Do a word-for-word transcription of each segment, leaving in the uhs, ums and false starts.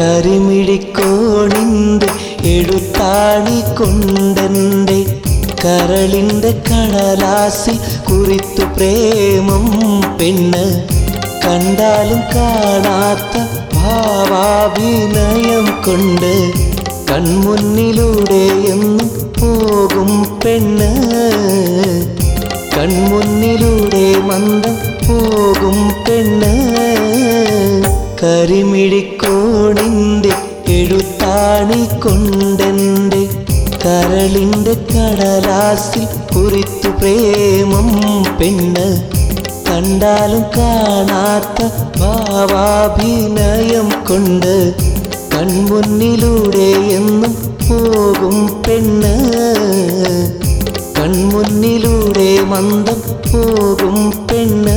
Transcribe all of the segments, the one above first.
കരിമിഴിക്കോണിൻ്റെ എഴുത്താണി കൊണ്ടെൻ്റെ കരളിൻ്റെ കടലാസിൽ കുറിത്തു പ്രേമം പെണ്ണ് കണ്ടാലും കാണാത്ത ഭാവാഭിനയം കൊണ്ട് കൺമുന്നിലൂടെ എന്നും പോകും പെണ്ണ് കൺമുന്നിലൂടെ മന്ദം പോകും പെണ്ണ് കരിമിഴിക്കോണിൻ്റെ എഴുത്താണി കൊണ്ടെൻ്റെ കരളിൻ്റെ കടലാസിൽ കുറിത്തു പ്രേമം പെണ്ണ് കണ്ടാലും കാണാത്ത ഭാവാഭിനയം കൊണ്ട് കൺമുന്നിലൂടെ എന്നും പോകും പെണ്ണ് കൺമുന്നിലൂടെ മന്ദം പോകും പെണ്ണ്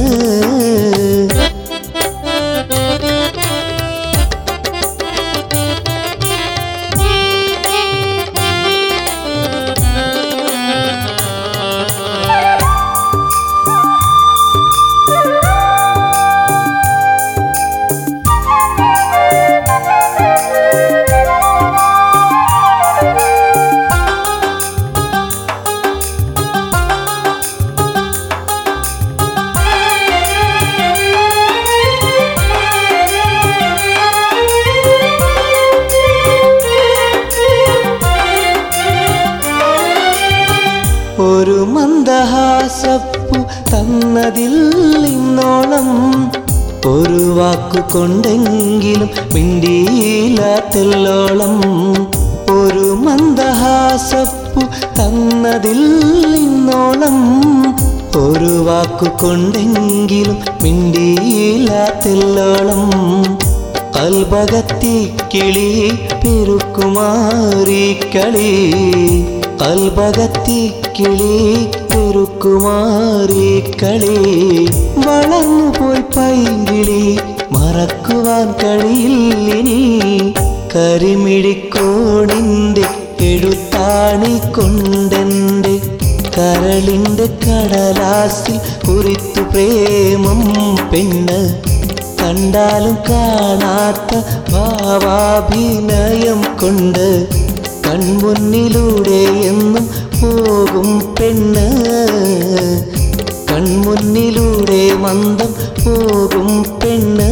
ഒരു മന്ദഹാസപ്പു തന്നതിൽ ഇന്നോളം ഒരു വാക്കു കൊണ്ടെങ്കിലും മിണ്ടിയില്ല തെല്ലോളം ഒരു മന്ദഹാസപ്പു തന്നതിൽ ഇന്നോളം ഒരു വാക്കു കൊണ്ടെങ്കിലും മിണ്ടിയില്ല തെല്ലോളം കൽബകത്തി കിളി പെരുക്കുമാറി കളി കൽബകത്തി കിളി പെരുക്കുമാറി കളി വളർന്നു പോയി പൈങ്കിളി മറക്കുവാൻ കഴിയില്ലിനി കരിമിഴിക്കോണിൻ്റെ എഴുത്താണി കൊണ്ടെൻ്റെ കരളിൻ്റെ കടലാസിൽ കുറിത്തു പ്രേമം പെണ്ണ് കണ്ടാലും കാണാത്ത ഭാവാഭിനയം കൊണ്ട് കൺമുന്നിലൂടെ എന്നും പോകും പെണ്ണ് കൺമുന്നിലൂടെ മന്ദം പോകും പെണ്ണ്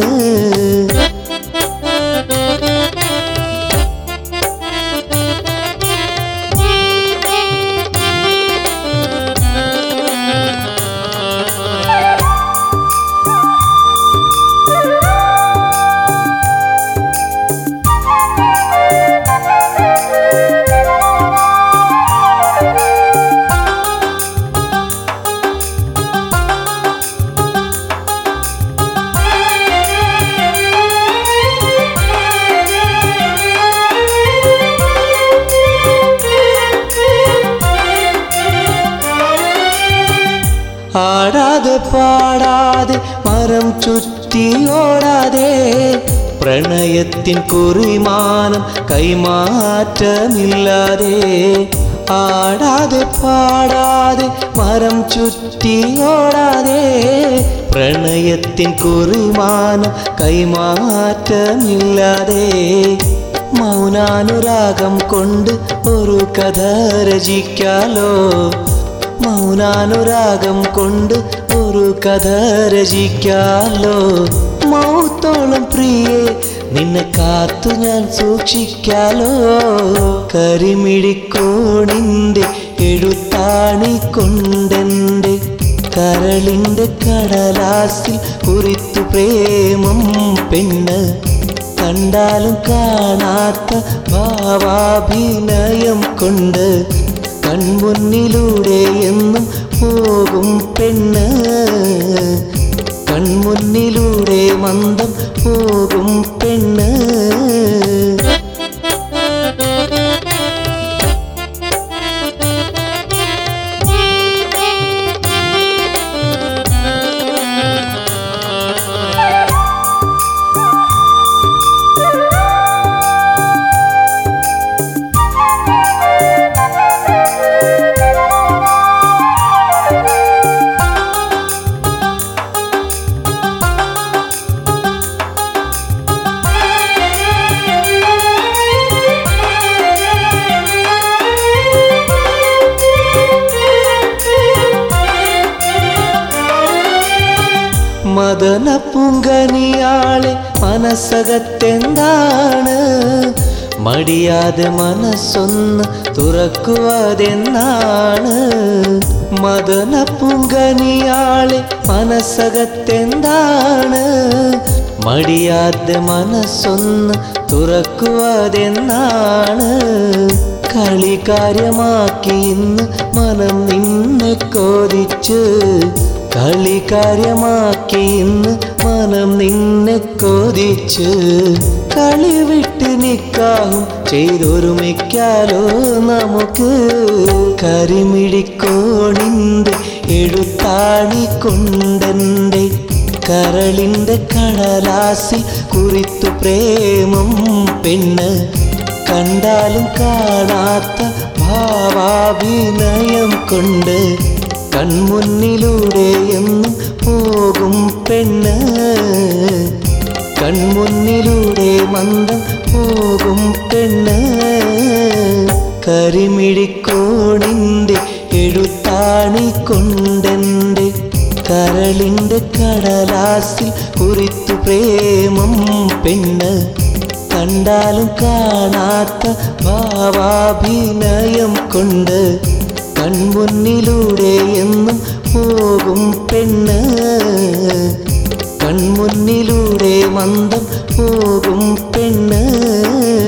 ആടാതെ പാടാതെ മരം ചുറ്റി ഓടാതെ പ്രണയത്തിൻ കുറിമാനം കൈമാറ്റമില്ലാതെ ആടാതെ പാടാതെ മരം ചുറ്റി ഓടാതെ പ്രണയത്തിൻ കുറിമാനം കൈമാറ്റമില്ലാതെ മൗനാനുരാഗം കൊണ്ട് ഒരു കഥ രചിക്കാലോ മൗനാനുരാഗം കൊണ്ട് ഒരു കഥ രചിക്കാലോ മൗത്തോളം പ്രിയേ നിന്നെ കാത്തു ഞാൻ സൂക്ഷിക്കാലോ കരിമിഴിക്കോണിൻ്റെ എഴുത്താണി കൊണ്ടെൻ്റെ കരളിൻ്റെ കടലാസിൽ കുറിത്തു പ്രേമം പെണ്ണ് കണ്ടാലും കാണാത്ത ഭാവാഭിനയം കൊണ്ട് കൺമുന്നിലൂടെ എന്നും പോകും പെണ്ണ് കൺമുന്നിലൂടെ മന്ദം പോകും പെണ്ണ് മദന പൂങ്കനിയാളെ മനസ്സകത്തെന്താണ് മടിയാതെ മനസ്സൊന്ന് തുറക്കുവതെന്നാണ് മദന പൂങ്കനിയാളെ മനസ്സകത്തെന്താണ് മടിയാതെ മനസ്സൊന്ന് തുറക്കുവതെന്നാണ് കളികാര്യമാക്കി ഇന്ന് മനം നിന്നെ കോരിച്ച് കളികാര്യമാക്കി ഇന്ന് മനം നിന്നെ കോരിച്ച് കളി വിട്ട് നിക്കാഹും ചെയ്തൊരുമിക്കാലോ നമുക്ക് കരിമിഴിക്കോണിൻ്റെ എഴുത്താണി കൊണ്ടെൻ്റെ കരളിൻ്റെ കടലാസിൽ കുറിത്തു പ്രേമം പെണ്ണ് കണ്ടാലും കാണാത്ത ഭാവാഭിനയം കൊണ്ട് കൺമുന്നിലൂടെ എന്നും പോകും പെണ്ണ് കൺമുന്നിലൂടെ മന്ദം പോകും പെണ്ണ് കരിമിഴിക്കോണിൻ്റെ എഴുത്താണി കൊണ്ടെൻ്റെ കരളിൻ്റെ കടലാസിൽ കുറിത്തു പ്രേമം പെണ്ണ് കണ്ടാലും കാണാത്ത ഭാവാഭിനയം കൊണ്ട് കൺമുന്നിലൂടെ എന്നും പോകും പെണ്ണ് കൺമുന്നിലൂടെ മന്ദം പോകും പെണ്ണ്